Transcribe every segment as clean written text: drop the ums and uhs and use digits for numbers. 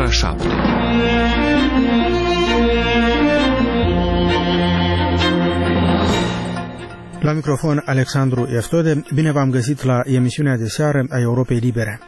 ora 7. La microfon Alexandru Estode, bine v-am găsit la emisiunea de seară a Europei Libere.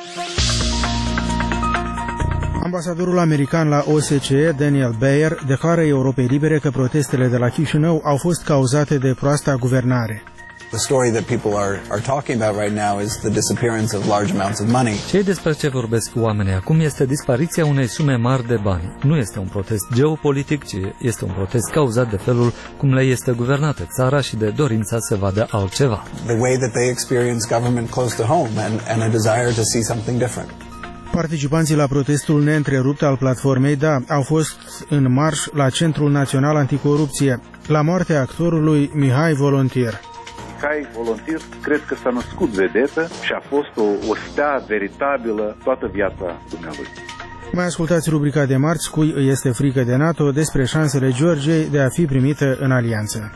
Ambasadorul american la OSCE, Daniel Bayer, declară Europei Libere că protestele de la Chișinău au fost cauzate de proasta guvernare. The story that people are talking about right now is the disappearance of large amounts of money. Cei despre ce vorbesc oamenii acum este dispariția unei sume mari de bani. Nu este un protest geopolitic, ci este un protest cauzat de felul cum le este guvernată țara și de dorința să vadă altceva. The way that they experience government close to home and a desire to see something different. Participanții la protestul neîntrerupt al platformei DA au fost în marș la Centrul Național Anticorupție, la moartea actorului Mihai Volontir. Mihai Volontir, cred că s-a născut vedetă și a fost o stea veritabilă toată viața dumnealui. Mai ascultați rubrica de marți, cui îi este frică de NATO, despre șansele Georgiei de a fi primită în alianță.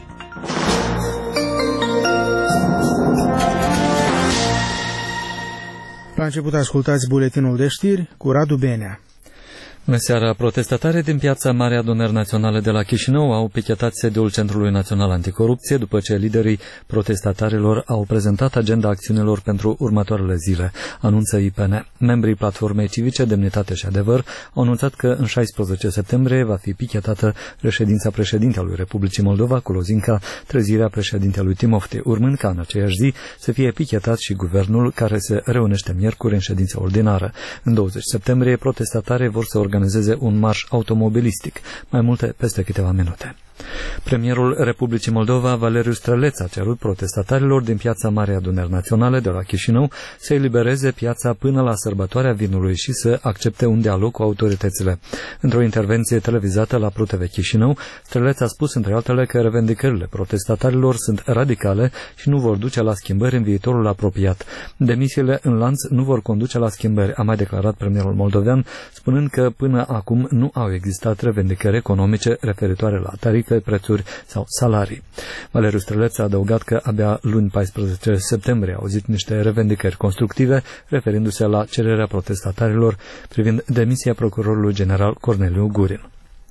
La început ascultați buletinul de știri cu Radu Benea. Bună seara! Protestatarii din piața Marea Adunări Naționale de la Chișinău au pichetat sediul Centrului Național Anticorupție după ce liderii protestatarilor au prezentat agenda acțiunilor pentru următoarele zile, anunță IPN. Membrii Platformei Civice, Demnitate și Adevăr au anunțat că în 16 septembrie va fi pichetată reședința președintelui Republicii Moldova cu lozinca trezirea președintelui Timofte, urmând ca în aceeași zi să fie pichetat și guvernul care se reunește miercuri în ședință ordinară. În 20 septembrie, protestatarii vor să organizeze un marș automobilistic. Mai multe peste câteva minute. Premierul Republicii Moldova, Valeriu Străleț, a cerut protestatarilor din piața Marei Adunări Naționale de la Chișinău să elibereze piața până la sărbătoarea vinului și să accepte un dialog cu autoritățile. Într-o intervenție televizată la ProTV Chișinău, Străleț a spus între altele că revendicările protestatarilor sunt radicale și nu vor duce la schimbări în viitorul apropiat. Demisiile în lanț nu vor conduce la schimbări, a mai declarat premierul moldovean, spunând că până acum nu au existat revendicări economice referitoare la tarife, prețuri sau salarii. Valeriu Străleț a adăugat că abia luni 14 septembrie au auzit niște revendicări constructive, referindu-se la cererea protestatarilor privind demisia procurorului general Corneliu Gurin.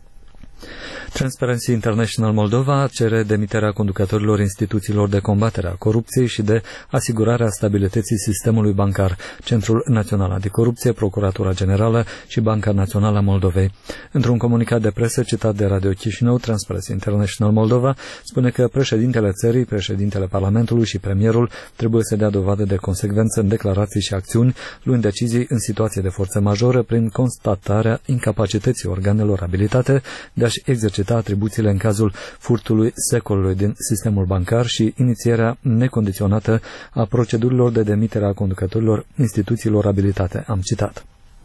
Transparency International Moldova cere demiterea conducătorilor instituțiilor de combatere a corupției și de asigurarea stabilității sistemului bancar, Centrul Național Anticorupție, Procuratura Generală și Banca Națională a Moldovei. Într-un comunicat de presă citat de Radio Chișinău, Transparency International Moldova spune că președintele țării, președintele Parlamentului și premierul trebuie să dea dovadă de consecvență în declarații și acțiuni, luând decizii în situație de forță majoră prin constatarea incapacității organelor abilitate de a-și exercita atribuțiile în cazul furtului secolului din sistemul bancar și inițierea necondiționată a procedurilor de demitere a conducătorilor instituțiilor abilitate. Am citat.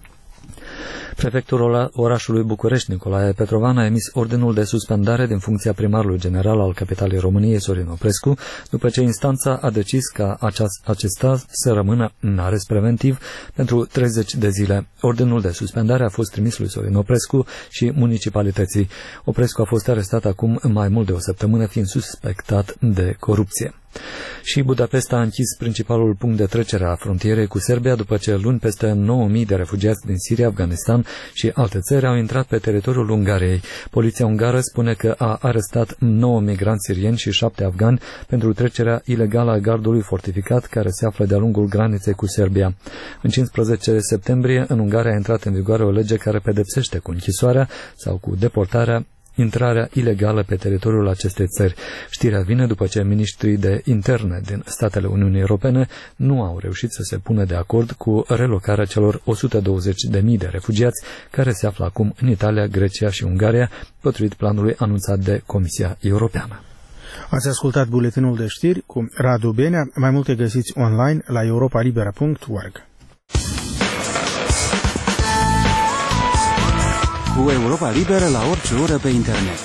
Prefectul orașului București, Nicolae Petrovan, a emis ordinul de suspendare din funcția primarului general al capitalei României, Sorin Oprescu, după ce instanța a decis ca acesta să rămână în arest preventiv pentru 30 de zile. Ordinul de suspendare a fost trimis lui Sorin Oprescu și municipalității. Oprescu a fost arestat acum mai mult de o săptămână, fiind suspectat de corupție. Și Budapesta a închis principalul punct de trecere a frontierei cu Serbia după ce luni peste 9.000 de refugiați din Siria, Afganistan și alte țări au intrat pe teritoriul Ungariei. Poliția ungară spune că a arestat 9 migranți sirieni și 7 afgani pentru trecerea ilegală a gardului fortificat care se află de-a lungul graniței cu Serbia. În 15 septembrie, în Ungaria a intrat în vigoare o lege care pedepsește cu închisoarea sau cu deportarea intrarea ilegală pe teritoriul acestei țări. Știrea vine după ce ministrii de interne din statele Uniunii Europene nu au reușit să se pună de acord cu relocarea celor 120.000 de refugiați care se află acum în Italia, Grecia și Ungaria, potrivit planului anunțat de Comisia Europeană. Ați ascultat buletinul de știri cu Radu Benea. Mai multe găsiți online la europalibera.org. Cu Europa Liberă la orice oră pe internet.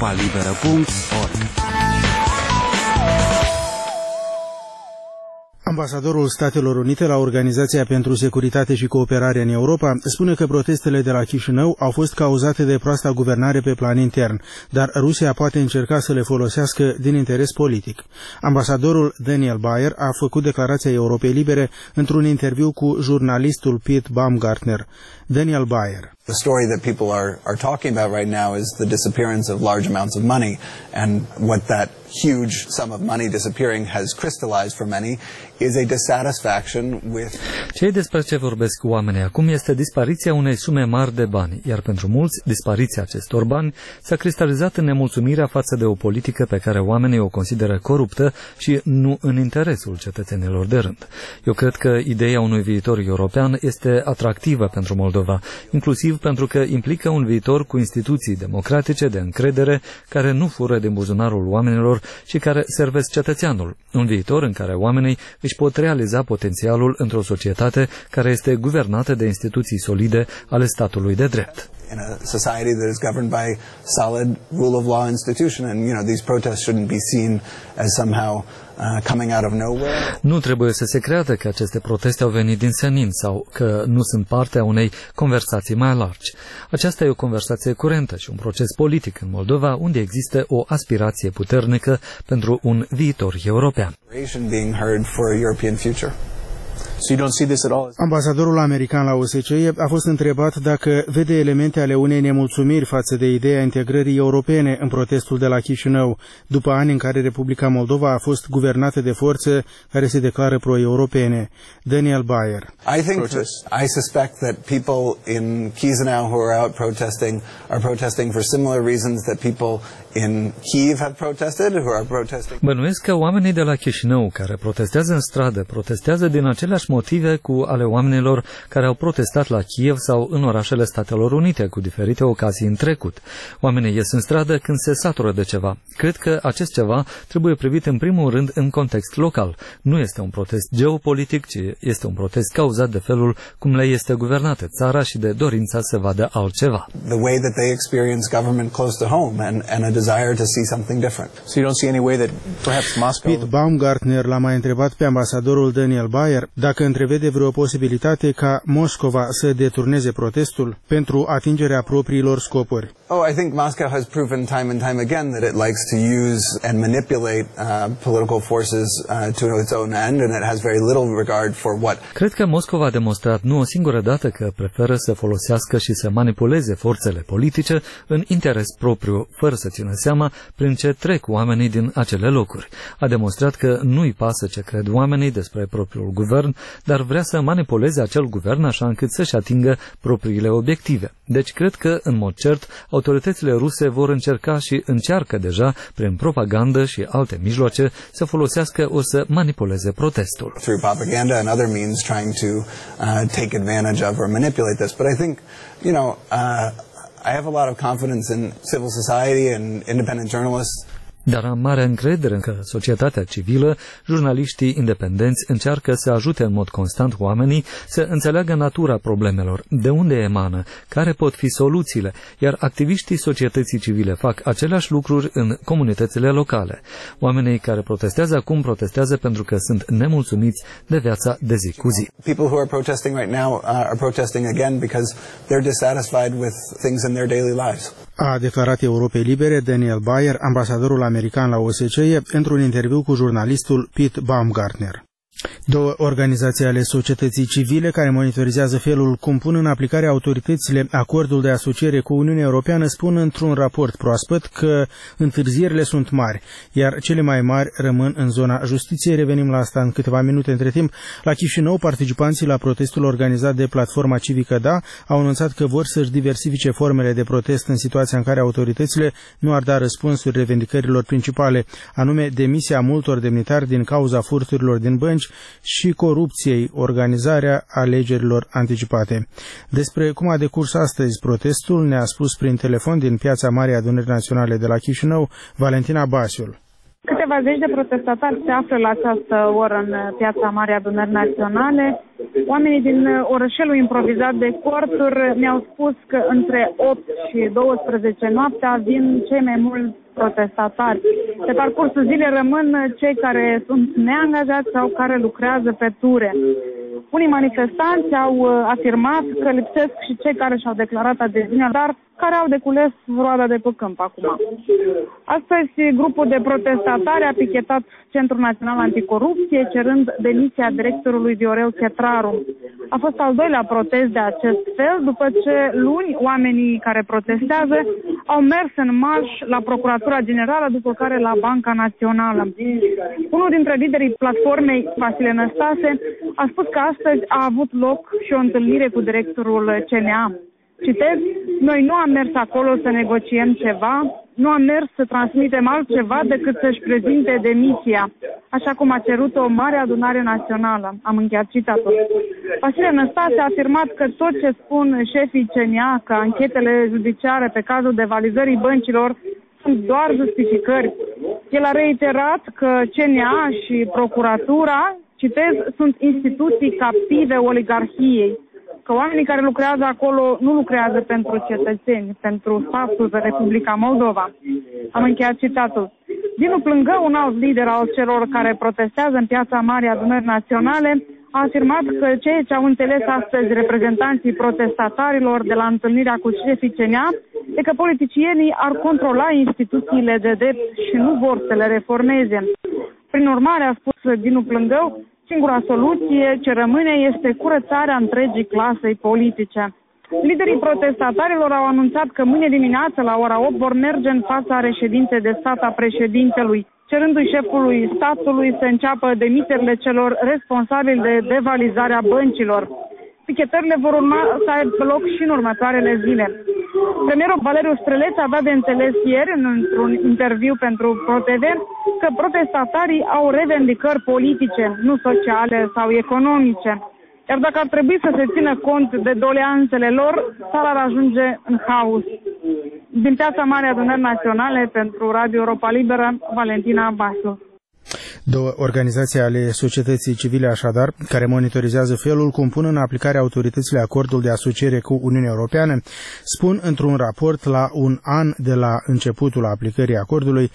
www.europalibera.org. Ambasadorul Statelor Unite la Organizația pentru Securitate și Cooperare în Europa spune că protestele de la Chișinău au fost cauzate de proasta guvernare pe plan intern, dar Rusia poate încerca să le folosească din interes politic. Ambasadorul Daniel Bayer a făcut declarația Europei Libere într-un interviu cu jurnalistul Pete Baumgartner. Daniel Bayer. The story that people are talking about right now is the disappearance of large amounts of money, and what that huge sum of money disappearing has crystallized for many is a dissatisfaction with... Cei despre ce vorbesc oamenii acum este dispariția unei sume mari de bani, iar pentru mulți dispariția acestor bani s-a cristalizat în nemulțumirea față de o politică pe care oamenii o consideră coruptă și nu în interesul cetățenilor de rând. Eu cred că ideea unui viitor european este atractivă pentru Moldova, inclusiv pentru că implică un viitor cu instituții democratice de încredere care nu fură din buzunarul oamenilor și care servesc cetățeanul. Un viitor în care oamenii își pot realiza potențialul într-o societate care este guvernată de instituții solide ale statului de drept. In a society that is governed by solid rule of law institution, and these protests shouldn't be seen as somehow coming out of nowhere. Nu trebuie să se creadă că aceste proteste au venit din senin sau că nu sunt parte a unei conversații mai largi. Aceasta e o conversație curentă și un proces politic în Moldova unde există o aspirație puternică pentru un viitor european. Ambasadorul american la OSCE a fost întrebat dacă vede elemente ale unei nemulțumiri față de ideea integrării europene în protestul de la Chișinău, după ani în care Republica Moldova a fost guvernată de forțe care se declară pro-europene. Daniel Bayer. I suspect that people in Chisinau who are protesting for similar reasons that people in Kyiv have protested, who are protesting. Bănuiesc că oamenii de la Chișinău care protestează în stradă protestează din aceleași motive cu ale oamenilor care au protestat la Kiev sau în orașele Statelor Unite cu diferite ocazii în trecut. Oamenii ies în stradă când se satură de ceva. Cred că acest ceva trebuie privit în primul rând în context local. Nu este un protest geopolitic, ci este un protest cauzat de felul cum le este guvernată țara și de dorința să vadă altceva. The way that they experience government close to home and a desire to see something different. So you don't see any way that perhaps Moscow... Pete Baumgartner l-a mai întrebat pe ambasadorul Daniel Bayer dacă întrevede vreo posibilitate ca Moscova să deturneze protestul pentru atingerea propriilor scopuri. I think Moscow has proven time and time again that it likes to use and manipulate political forces to its own end, and it has very little regard for what. Cred că Moscova a demonstrat nu o singură dată că preferă să folosească și să manipuleze forțele politice în interes propriu, fără să țină seama prin ce trec oamenii din acele locuri. A demonstrat că nu-i pasă ce cred oamenii despre propriul guvern, dar vrea să manipuleze acel guvern așa încât să-și atingă propriile obiective. Deci cred că, în mod cert, autoritățile ruse vor încerca și încearcă deja, prin propagandă și alte mijloace, să folosească o să manipuleze protestul. Through propaganda and other means trying to take advantage of or manipulate this. But I think, I have a lot of confidence in civil society and independent journalists. Dar am mare încredere că societatea civilă, jurnaliștii independenți încearcă să ajute în mod constant oamenii să înțeleagă natura problemelor, de unde emană, care pot fi soluțiile, iar activiștii societății civile fac aceleași lucruri în comunitățile locale. Oamenii care protestează acum protestează pentru că sunt nemulțumiți de viața de zi cu zi. People who are protesting right now are protesting again because they're dissatisfied with things in their daily lives. A declarat Europei Libere Daniel Bayer, ambasadorul american la OSCE, într-un interviu cu jurnalistul Pete Baumgartner. Două organizații ale societății civile care monitorizează felul cum pun în aplicare autoritățile acordul de asociere cu Uniunea Europeană spun într-un raport proaspăt că întârzierile sunt mari, iar cele mai mari rămân în zona justiției. Revenim la asta în câteva minute. Între timp, la Chișinău, participanții la protestul organizat de Platforma Civică Da au anunțat că vor să-și diversifice formele de protest în situația în care autoritățile nu ar da răspunsuri revendicărilor principale, anume demisia multor demnitari din cauza furturilor din bănci și corupției, organizarea alegerilor anticipate. Despre cum a decurs astăzi protestul ne-a spus prin telefon din Piața Marii Adunări Naționale de la Chișinău, Valentina Basiul. Câteva zeci de protestatari se află la această oră în Piața Marii Adunări Naționale. Oamenii din orășelul improvizat de corturi mi-au spus că între 8 și 12 noaptea vin cei mai mulți protestatari. Pe parcursul zilei rămân cei care sunt neangajați sau care lucrează pe ture. Unii manifestanți au afirmat că lipsesc și cei care și-au declarat adeziunea, dar care au decules roada de pe câmp acum. Astăzi, grupul de protestatari a pichetat Centrul Național Anticorupție, cerând demisia directorului Viorel Chetraru. A fost al doilea protest de acest fel, după ce luni oamenii care protestează au mers în marș la Procuratura Generală, după care la Banca Națională. Unul dintre liderii platformei, Vasile Năstase, a spus că astăzi a avut loc și o întâlnire cu directorul CNA. Citez, noi nu am mers acolo să negociem ceva, nu am mers să transmitem altceva decât să-și prezinte demisia, așa cum a cerut o mare adunare națională. Am încheiat citatul. Vasile Năstase a afirmat că tot ce spun șefii CNA, că anchetele judiciare pe cazul devalizării băncilor sunt doar justificări. El a reiterat că CNA și Procuratura, citez, sunt instituții captive oligarhiei, că oamenii care lucrează acolo nu lucrează pentru cetățeni, pentru statul de Republica Moldova. Am încheiat citatul. Dinu Plângău, un alt lider al celor care protestează în Piața Marii Adunări Naționale, a afirmat că ceea ce au înțeles astăzi reprezentanții protestatarilor de la întâlnirea cu șefii CNA e că politicienii ar controla instituțiile de drept și nu vor să le reformeze. Prin urmare, a spus Dinu Plângău, singura soluție ce rămâne este curățarea întregii clasei politice. Liderii protestatarilor au anunțat că mâine dimineață la ora 8 vor merge în fața reședinței de stat a președintelui, cerându-i șefului statului să înceapă demiterile celor responsabili de devalizarea băncilor. Pichetările vor urma să aibă loc și în următoarele zile. Premierul Valeriu Străleț a dat de înțeles ieri, într-un interviu pentru ProTV, că protestatarii au revendicări politice, nu sociale sau economice. Iar dacă ar trebui să se țină cont de doleanțele lor, țara ar ajunge în haos. Din Piața Mare Adunări Naționale, pentru Radio Europa Liberă, Valentina Basu. Două organizații ale societății civile, așadar, care monitorizează felul cum pun în aplicare autoritățile acordul de asociere cu Uniunea Europeană, spun într-un raport la un an de la începutul aplicării acordului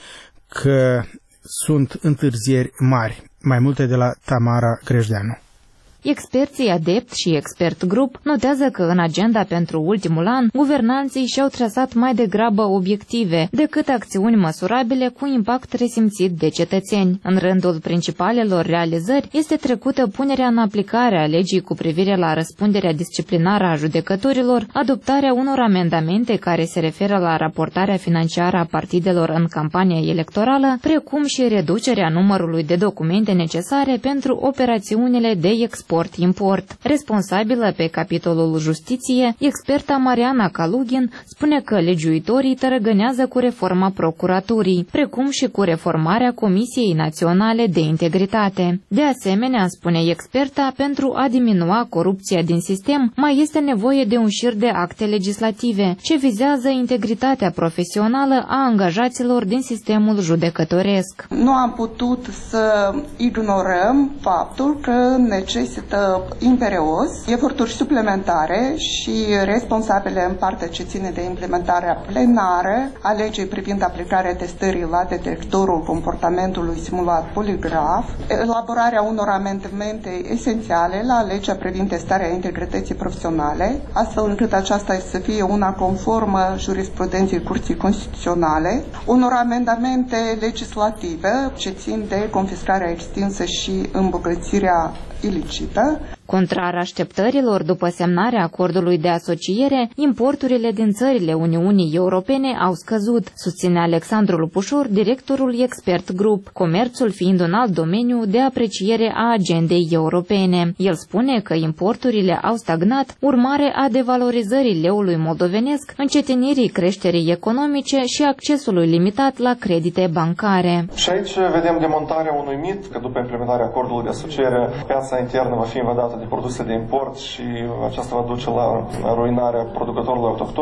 că sunt întârzieri mari. Mai multe de la Tamara Creșdeanu. Experții Adept și Expert Group notează că în agenda pentru ultimul an, guvernanții și-au trasat mai degrabă obiective decât acțiuni măsurabile cu impact resimțit de cetățeni. În rândul principalelor realizări este trecută punerea în aplicare a legii cu privire la răspunderea disciplinară a judecătorilor, adoptarea unor amendamente care se referă la raportarea financiară a partidelor în campania electorală, precum și reducerea numărului de documente necesare pentru operațiunile de export-import. Responsabilă pe capitolul justiție, experta Mariana Kalugin spune că legiuitorii tărăgânează cu reforma procuraturii, precum și cu reformarea Comisiei Naționale de Integritate. De asemenea, spune experta, pentru a diminua corupția din sistem, mai este nevoie de un șir de acte legislative ce vizează integritatea profesională a angajaților din sistemul judecătoresc. Nu am putut să ignorăm faptul că necesită imperios eforturi suplimentare și responsabile în partea ce ține de implementarea plenară a legii privind aplicarea testării la detectorul comportamentului simulat poligraf, elaborarea unor amendamente esențiale la legea privind testarea integrității profesionale, astfel încât aceasta să fie una conformă jurisprudenței Curții Constituționale, unor amendamente legislative ce țin de confiscarea extinsă și îmbogățirea ilicită. Contrar așteptărilor, după semnarea acordului de asociere, importurile din țările Uniunii Europene au scăzut, susține Alexandru Lupușor, directorul Expert Group, comerțul fiind un alt domeniu de apreciere a agendei europene. El spune că importurile au stagnat, urmare a devalorizării leului moldovenesc, încetinirii creșterii economice și accesului limitat la credite bancare. Și aici vedem demontarea unui mit că după implementarea acordului de asociere, piața internă va fi invadată de produse de import și aceasta va duce la ruinarea producătorilor autohtoni.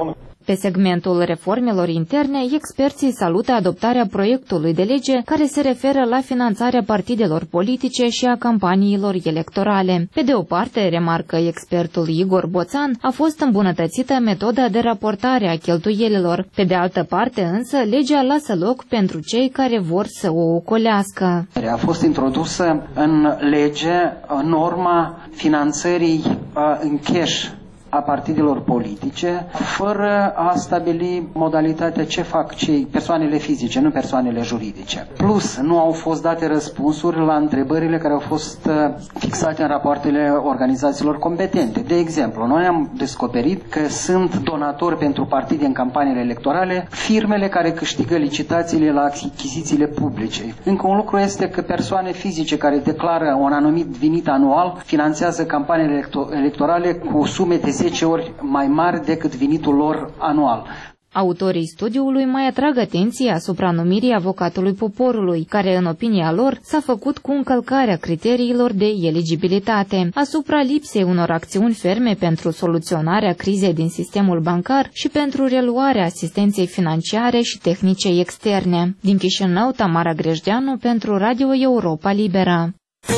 Pe segmentul reformelor interne, experții salută adoptarea proiectului de lege care se referă la finanțarea partidelor politice și a campaniilor electorale. Pe de o parte, remarcă expertul Igor Boțan, a fost îmbunătățită metoda de raportare a cheltuielilor. Pe de altă parte, însă, legea lasă loc pentru cei care vor să o ocolească. A fost introdusă în lege norma finanțării în cash a partidelor politice, fără a stabili modalitatea ce fac cei persoanele fizice, nu persoanele juridice. Plus, nu au fost date răspunsuri la întrebările care au fost fixate în rapoartele organizațiilor competente. De exemplu, noi am descoperit că sunt donatori pentru partide în campaniile electorale firmele care câștigă licitațiile la achizițiile publice. Încă un lucru este că persoane fizice care declară un anumit venit anual finanțează campaniile electorale cu sume de 10 ori mai mari decât venitul lor anual. Autorii studiului mai atrag atenția asupra numirii avocatului poporului, care, în opinia lor, s-a făcut cu încălcarea criteriilor de eligibilitate, asupra lipsei unor acțiuni ferme pentru soluționarea crizei din sistemul bancar și pentru reluarea asistenței financiare și tehnice externe. Din Chișinău, Tamara Grejdeanu pentru Radio Europa Liberă.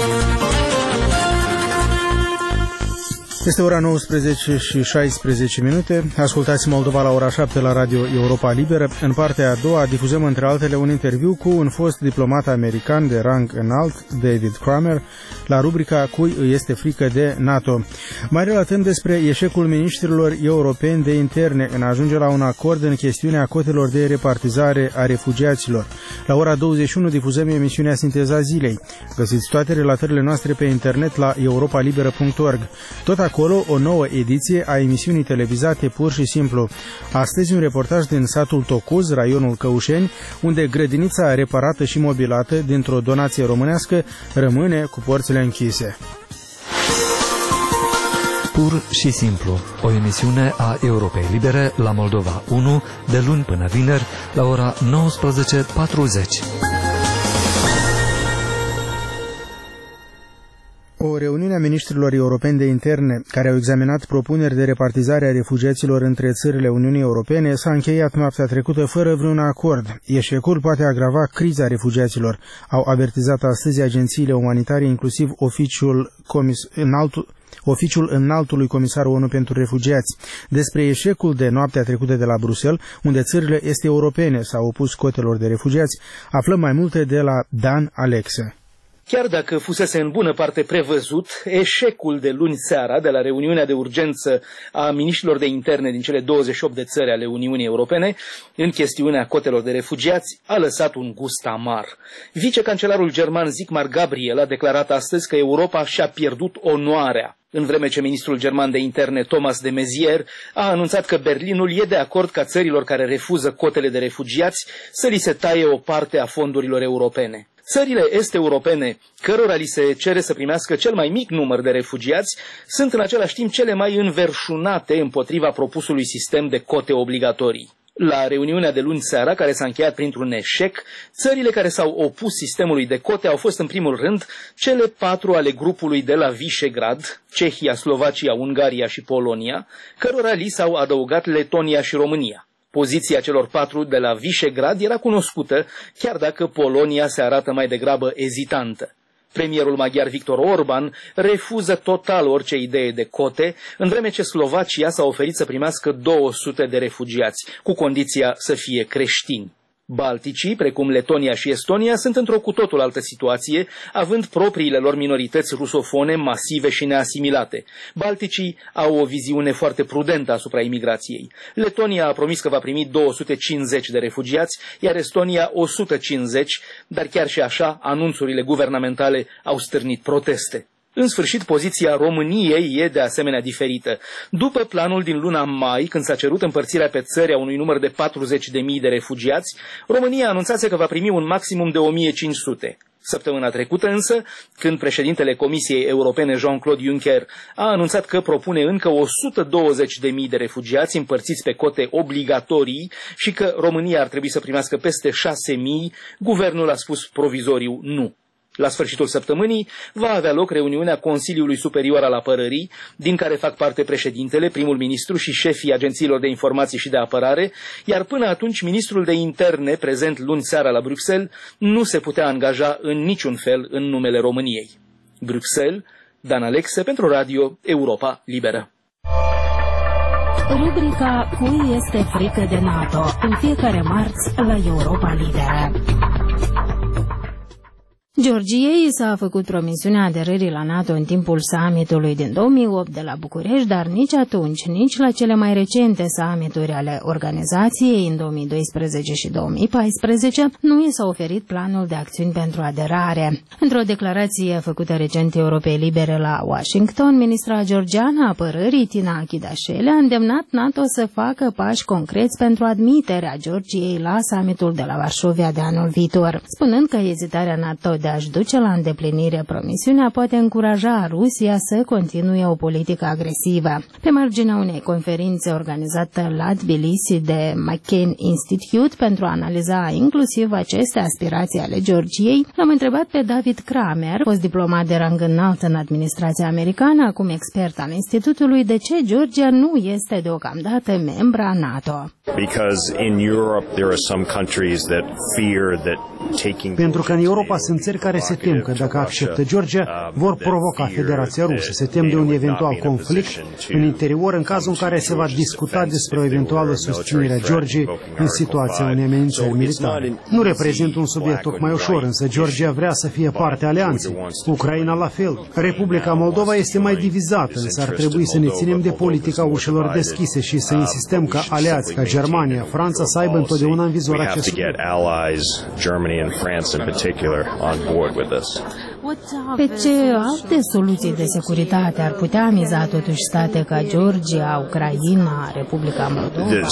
Este ora 19 și 16 minute. Ascultați Moldova la ora 7 la Radio Europa Liberă. În partea a doua difuzăm între altele un interviu cu un fost diplomat american de rang înalt, David Kramer, la rubrica Cui îi este frică de NATO. Mai relatăm despre eșecul miniștrilor europeni de interne în a ajunge la un acord în chestiunea cotelor de repartizare a refugiaților. La ora 21 difuzăm emisiunea Sinteza Zilei. Găsiți toate relatările noastre pe internet la europalibera.org. Tot acolo o nouă ediție a emisiunii televizate Pur și Simplu. Astăzi un reportaj din satul Tocuz, raionul Căușeni, unde grădinița reparată și mobilată dintr-o donație românească rămâne cu porțile închise. Pur și Simplu, o emisiune a Europei Libere la Moldova 1, de luni până vineri, la ora 19:40. O reuniune a miniștrilor europeni de interne care au examinat propuneri de repartizare a refugiaților între țările Uniunii Europene s-a încheiat noaptea trecută fără vreun acord. Eșecul poate agrava criza refugiaților, au avertizat astăzi agențiile umanitare, inclusiv Oficiul Înaltului Comisar ONU pentru Refugiați. Despre eșecul de noaptea trecută de la Bruxelles, unde țările este europene s-au opus cotelor de refugiați, aflăm mai multe de la Dan Alexe. Chiar dacă fusese în bună parte prevăzut, eșecul de luni seara de la reuniunea de urgență a miniștrilor de interne din cele 28 de țări ale Uniunii Europene în chestiunea cotelor de refugiați a lăsat un gust amar. Vicecancelarul german Sigmar Gabriel a declarat astăzi că Europa și-a pierdut onoarea, în vreme ce ministrul german de interne Thomas de Maizière a anunțat că Berlinul e de acord ca țărilor care refuză cotele de refugiați să li se taie o parte a fondurilor europene. Țările est-europene, cărora li se cere să primească cel mai mic număr de refugiați, sunt în același timp cele mai înverșunate împotriva propusului sistem de cote obligatorii. La reuniunea de luni seara, care s-a încheiat printr-un eșec, țările care s-au opus sistemului de cote au fost în primul rând cele 4 ale grupului de la Visegrad, Cehia, Slovacia, Ungaria și Polonia, cărora li s-au adăugat Letonia și România. Poziția celor 4 de la Visegrad era cunoscută, chiar dacă Polonia se arată mai degrabă ezitantă. Premierul maghiar Viktor Orban refuză total orice idee de cote, în vreme ce Slovacia s-a oferit să primească 200 de refugiați, cu condiția să fie creștini. Balticii, precum Letonia și Estonia, sunt într-o cu totul altă situație, având propriile lor minorități rusofone masive și neasimilate. Balticii au o viziune foarte prudentă asupra imigrației. Letonia a promis că va primi 250 de refugiați, iar Estonia 150, dar chiar și așa, anunțurile guvernamentale au stârnit proteste. În sfârșit, poziția României e de asemenea diferită. După planul din luna mai, când s-a cerut împărțirea pe țări a unui număr de 40.000 de refugiați, România anunțase că va primi un maximum de 1.500. Săptămâna trecută însă, când președintele Comisiei Europene Jean-Claude Juncker a anunțat că propune încă 120.000 de refugiați împărțiți pe cote obligatorii și că România ar trebui să primească peste 6.000, guvernul a spus provizoriu nu. La sfârșitul săptămânii va avea loc reuniunea Consiliului Superior al Apărării, din care fac parte președintele, primul ministru și șefii agențiilor de informații și de apărare, iar până atunci ministrul de interne, prezent luni seara la Bruxelles, nu se putea angaja în niciun fel în numele României. Bruxelles, Dan Alexe pentru Radio Europa Liberă. Rubrica Cui este frică de NATO, în fiecare marți la Europa Liberă. Georgiei s-a făcut promisiunea aderării la NATO în timpul summitului din 2008 de la București, dar nici atunci, nici la cele mai recente summituri ale organizației în 2012 și 2014, nu i s-a oferit planul de acțiuni pentru aderare. Într-o declarație făcută recent Europei Libere la Washington, ministra georgiană a apărării Tina Achidașele a îndemnat NATO să facă pași concreți pentru admiterea Georgiei la summitul de la Varșovia de anul viitor, spunând că ezitarea NATO de a-și duce la îndeplinire promisiunea poate încuraja Rusia să continue o politică agresivă. Pe marginea unei conferințe organizate la Tbilisi de McCain Institute pentru a analiza inclusiv aceste aspirații ale Georgiei, l-am întrebat pe David Kramer, fost diplomat de rang înalt în administrația americană, acum expert al institutului, de ce Georgia nu este deocamdată membra NATO. Pentru că în Europa sunt țări care se tem că dacă acceptă Georgia, vor provoca Federația Rusă. Se tem de un eventual conflict în interior în cazul în care se va discuta despre o eventuală susținere a Georgiei în situația unei amenințări militare. Nu reprezintă un subiect tocmai ușor, însă Georgia vrea să fie parte a alianței. Ucraina la fel. Republica Moldova este mai divizată, însă ar trebui să ne ținem de politica ușilor deschise și să insistăm ca aliați ca Germania, Franța să aibă întotdeauna în vizor acest subiect. Pe ce alte soluții de securitate ar putea miza totuși state ca Georgia, Ucraina, Republica Moldova?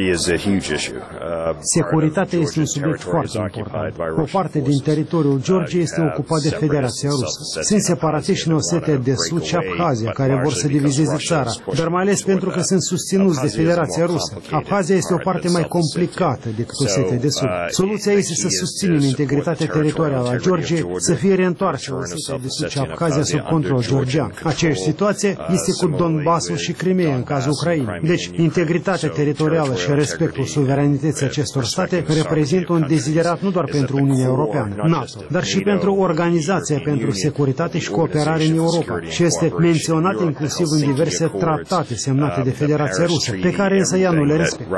Securitatea este un subiect foarte important. O parte din teritoriul Georgiei este ocupat de Federația Rusă. Sunt separatiști în Osetia de Sud și Abhazia, care vor să divizeze țara, dar mai ales pentru că sunt susținuți de Federația Rusă. Abhazia este o parte mai complicată decât Osetia de Sud. Soluția este să susținem integritatea teritorială a Georgiei, să fie reîntoarsă Osetia de Sud și Abhazia sub control georgian. Aceeași situație este cu Donbassul și Crimea în cazul Ucrainei. Deci, integritatea teritorială și respectul suveranității acestor state reprezintă un deziderat nu doar pentru Uniunea Europeană, NATO, dar și pentru Organizația pentru Securitate și Cooperare în Europa și este menționat inclusiv în diverse tratate semnate de Federația Rusă, pe care însă ea nu le respectă.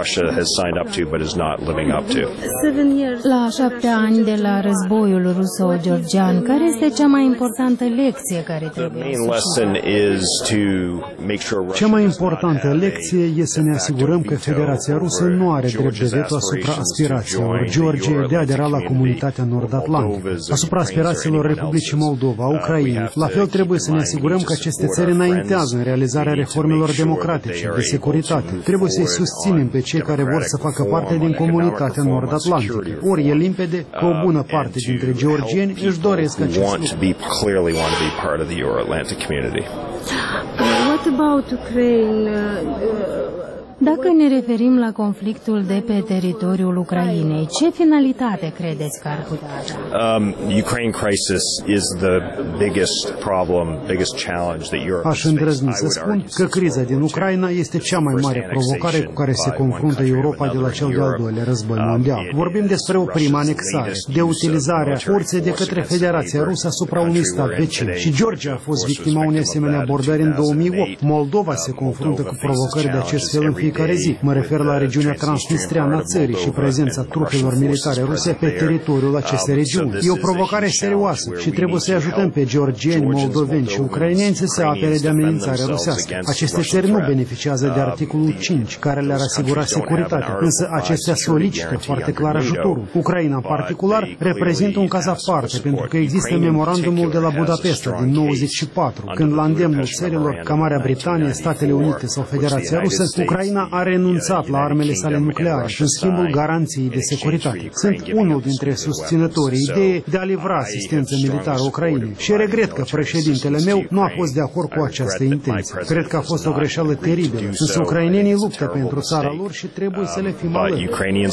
La 7 ani de la războiul ruso-georgian, care este cea mai importantă lecție care trebuie Cea mai importantă lecție este să ne asigurăm că Federația Rusă nu are drept de veto asupra aspirațiilor Georgiei de a adera la comunitatea nord-atlantică, asupra aspirațiilor Republicii Moldova, Ucrainei. La fel trebuie să ne asigurăm că aceste țări înaintează în realizarea reformelor democratice, de securitate. Trebuie să-i susținem pe cei care vor să facă parte din comunitatea nord-atlantică. Ori e limpede că o bună parte dintre georgieni își doresc acest lucru. What about Ukraine? Dacă ne referim la conflictul de pe teritoriul Ucrainei, ce finalitate credeți că ar putea avea? Aș îndrăzni să spun că criza din Ucraina este cea mai mare provocare cu care se confruntă Europa de la cel de-al doilea război mondial. Vorbim despre o primă anexare, de utilizarea forței de către Federația Rusă asupra unui stat vecin. Și Georgia a fost victima unei asemenea abordări în 2008. Moldova se confruntă cu provocări de acest fel în fiecare zi. Mă refer la regiunea transnistreană a țării și prezența trupelor militare ruse pe teritoriul acestei regiuni. E o provocare serioasă și trebuie să-i ajutăm pe georgieni, moldoveni și ucraineni să se apere de amenințarea rusească. Aceste țări nu beneficiază de articolul 5, care le-ar asigura securitatea, însă acestea solicită foarte clar ajutorul. Ucraina, în particular, reprezintă un caz aparte, pentru că există memorandumul de la Budapesta din 94, când la îndemnul țărilor ca Marea Britanie, Statele Unite sau Federația Rusă, Ucraina Ucraina a renunțat la armele sale nucleare în schimbul garanției de securitate. Sunt unul dintre susținătorii ideii de a livra asistență militară Ucrainei și regret că președintele meu nu a fost de acord cu această intenție. Cred că a fost o greșeală teribilă, însă ucrainenii luptă pentru țara lor și trebuie să le fim alături.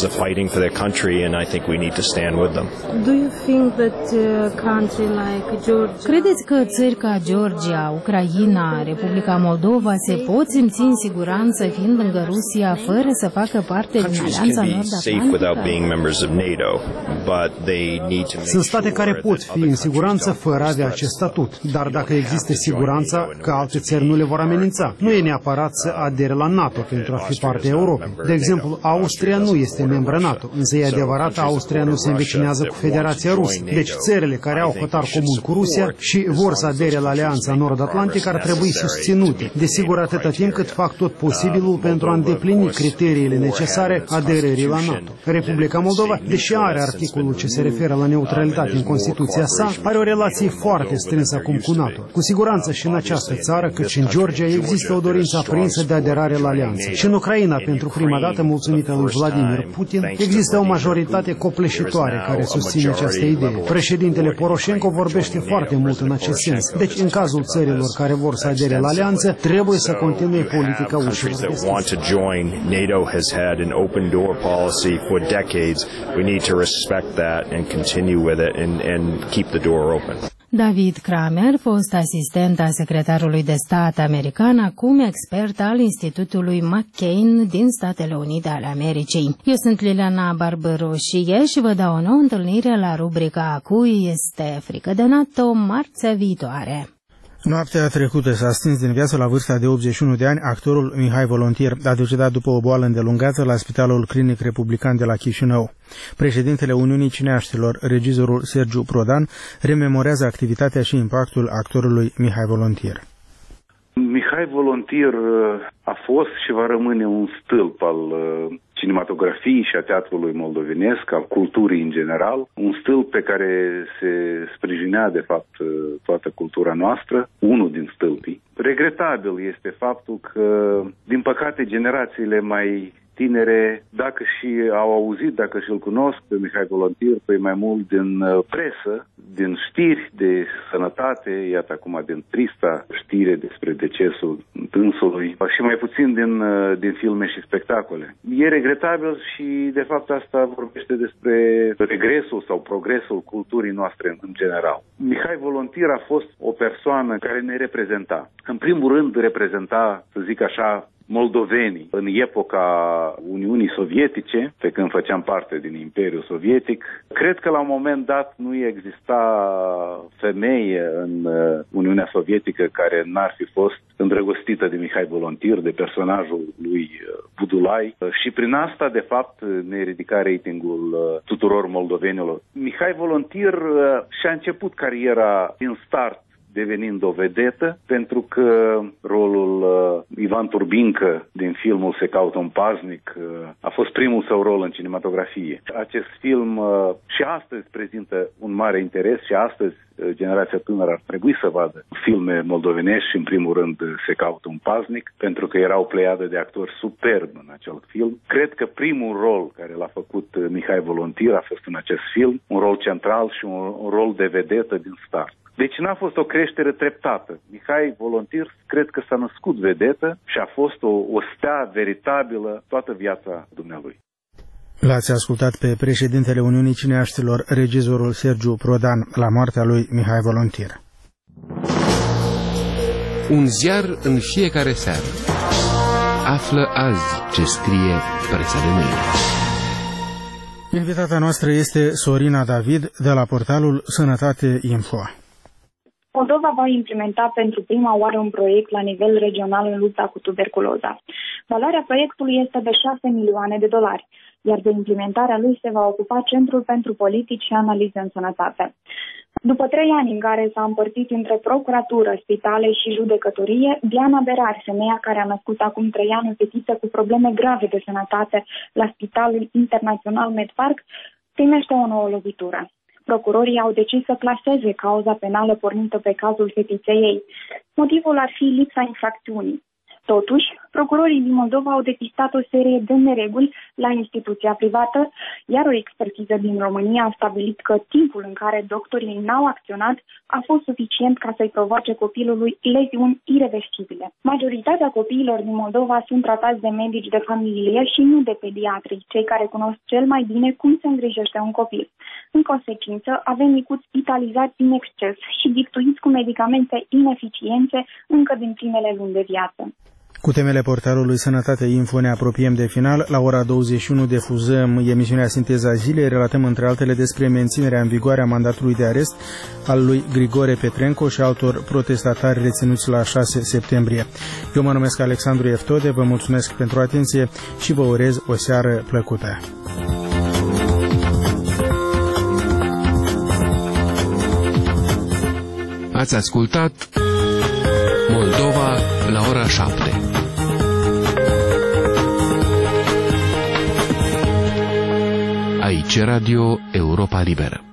Credeți că țări ca Georgia, Ucraina, Republica Moldova se pot simți în siguranță fiind lângă Rusia fără să facă parte din Alianța Nord-Atlantică? Sunt state care pot fi în siguranță fără a avea acest statut, dar dacă există siguranța că alte țări nu le vor amenința, nu e neapărat să adere la NATO pentru a fi parte a Europei. De exemplu, Austria nu este membră NATO, însă e adevărat, Austria nu se învecinează cu Federația Rusă. Deci țările care au hotar comun cu Rusia și vor să adere la Alianța Nord-Atlantică ar trebui susținute, desigur atâta timp cât fac tot posibilul pentru a îndeplini criteriile necesare aderării la NATO. Republica Moldova, deși are articolul ce se referă la neutralitate în Constituția sa, are o relație foarte strânsă acum cu NATO. Cu siguranță și în această țară, cât și în Georgia, există o dorință aprinsă de aderare la alianță. Și în Ucraina, pentru prima dată, mulțumită lui Vladimir Putin, există o majoritate copleșitoare care susține această idee. Președintele Poroșenko vorbește foarte mult în acest sens. Deci, în cazul țărilor care vor să adere la alianță, trebuie să continue politica ușilor deschise. NATO has had an open door policy for decades. We need to respect that and continue with it and keep the door open. David Kramer, fost asistent a secretarului de stat american, acum expert al Institutului McCain din Statele Unite ale Americii. Eu sunt Liliana Barbaroșie și vă dau o nouă întâlnire la rubrica A cui este frică de NATO marțea viitoare. Noaptea trecută s-a stins din viață la vârsta de 81 de ani actorul Mihai Volontier, a decedat după o boală îndelungată la Spitalul Clinic Republican de la Chișinău. Președintele Uniunii Cineaștilor, regizorul Sergiu Prodan, rememorează activitatea și impactul actorului Mihai Volontier. Mihai Volontier a fost și va rămâne un stâlp al cinematografiei și a teatrului moldovenesc, al culturii în general, un stâlp pe care se sprijinea de fapt toată cultura noastră, unul din stâlpii. Regretabil este faptul că, din păcate, generațiile mai tinere, dacă și au auzit, dacă și-l cunosc pe Mihai Volontier, păi mai mult din presă, din știri de sănătate, iată acum din trista știre despre decesul dânsului, și mai puțin din filme și spectacole. E regretabil și, de fapt, asta vorbește despre regresul sau progresul culturii noastre în general. Mihai Volontier a fost o persoană care ne reprezenta. În primul rând reprezenta, să zic așa, moldovenii în epoca Uniunii Sovietice, pe când făceam parte din Imperiul Sovietic. Cred că la un moment dat nu exista femeie în Uniunea Sovietică care n-ar fi fost îndrăgostită de Mihai Volontier, de personajul lui Budulai, și prin asta, de fapt, ne ridica ratingul tuturor moldovenilor. Mihai Volontier și-a început cariera din start devenind o vedetă, pentru că rolul Ivan Turbincă din filmul Se caută un paznic a fost primul său rol în cinematografie. Acest film și astăzi prezintă un mare interes și astăzi generația tânără ar trebui să vadă filme moldovenești și, în primul rând, Se caută un paznic, pentru că era o pleiadă de actori superb în acel film. Cred că primul rol care l-a făcut Mihai Volontier a fost în acest film, un rol central și un rol de vedetă din start. Deci n-a fost o creștere treptată. Mihai Volontier cred că s-a născut vedetă și a fost o stea veritabilă toată viața dumnealui. L-ați ascultat pe președintele Uniunii Cineaștilor, regizorul Sergiu Prodan, la moartea lui Mihai Volontier. Un ziar în fiecare seară. Află azi ce scrie presa de mâine. Invitata noastră este Sorina David de la portalul Sănătate Info. Moldova va implementa pentru prima oară un proiect la nivel regional în lupta cu tuberculoza. Valoarea proiectului este de $6 milioane, iar de implementarea lui se va ocupa Centrul pentru Politici și Analize în Sănătate. După 3 ani în care s-a împărțit între procuratură, spitale și judecătorie, Diana Berar, femeia care a născut acum 3 ani o fetiță cu probleme grave de sănătate la Spitalul Internațional Medpark, primește o nouă lovitură. Procurorii au decis să claseze cauza penală pornită pe cazul fetiței ei. Motivul ar fi lipsa infracțiunii. Totuși, procurorii din Moldova au depistat o serie de nereguli la instituția privată, iar o expertiză din România a stabilit că timpul în care doctorii n-au acționat a fost suficient ca să-i provoace copilului leziuni ireversibile. Majoritatea copiilor din Moldova sunt tratați de medici de familie și nu de pediatri, cei care cunosc cel mai bine cum se îngrijește un copil. În consecință, avem micuți spitalizați din exces și giftuiți cu medicamente ineficiente încă din primele luni de viață. Cu temele portalului Sănătate Info ne apropiem de final. La ora 21 difuzăm emisiunea Sinteza Zilei. Relatăm între altele despre menținerea în vigoare a mandatului de arest al lui Grigore Petrenco și altor protestatari reținuți la 6 septembrie. Eu mă numesc Alexandru Eftode, vă mulțumesc pentru atenție și vă urez o seară plăcută. Ați ascultat Moldova la ora 7. Aici Radio Europa Liberă.